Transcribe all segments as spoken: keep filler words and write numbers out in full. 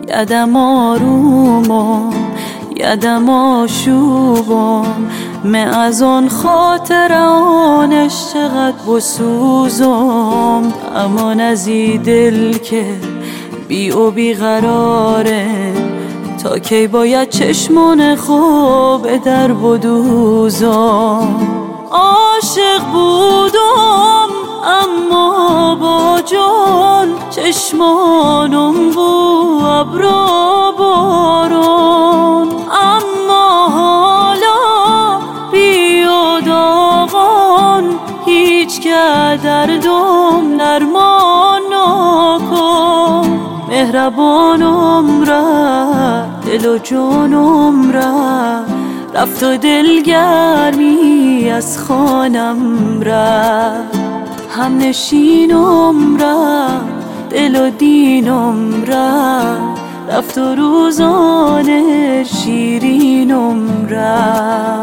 یدم آرومم یدم آشوبم من از آن خاطر آنش چقدر بسوزم. امان از ای دل که بی و بی قراره تا کی باید چشمان خوب در بدوزم. عاشق بودم اما با جان چشمانم بو ابرا باران. اما حالا بی و داغان هیچ که دردم درمان نکن. مهربانم را دل و جانم را رفت و دلگرمی از خانم را. هم نشینم را دل و دینم را رفت و روزان شیرینم را.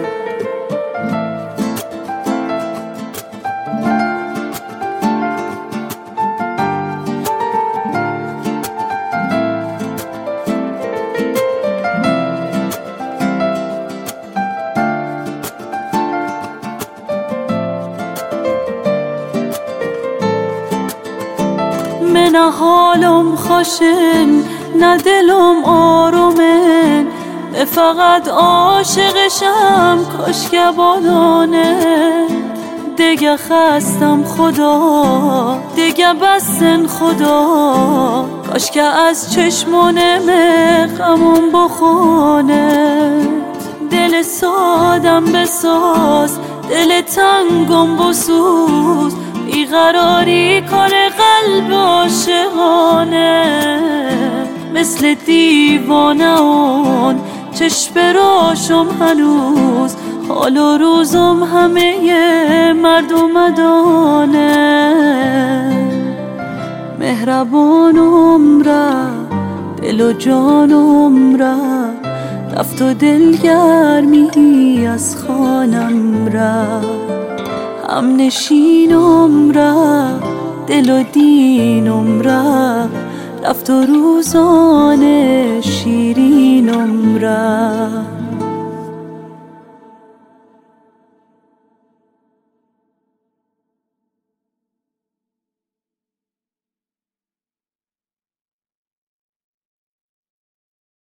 من حالم خوشن نه دلم آرومن فقط عاشقشم کاش که بادانه. دیگه خستم خدا دیگه بسن خدا کاش که از چشمانم غمم بخونه. دل سادم بساز دل تنگم بسوز بیقراری کنه قلب عاشقانه. مثل دیوانه اون چشم راشم هنوز حال و روزم همه مردم دانه. مهربانم را دل و جانم را رفت و دلگرمی از خانم را. هم نشینم را دل و دینم را رفت و روزان شیرینم را.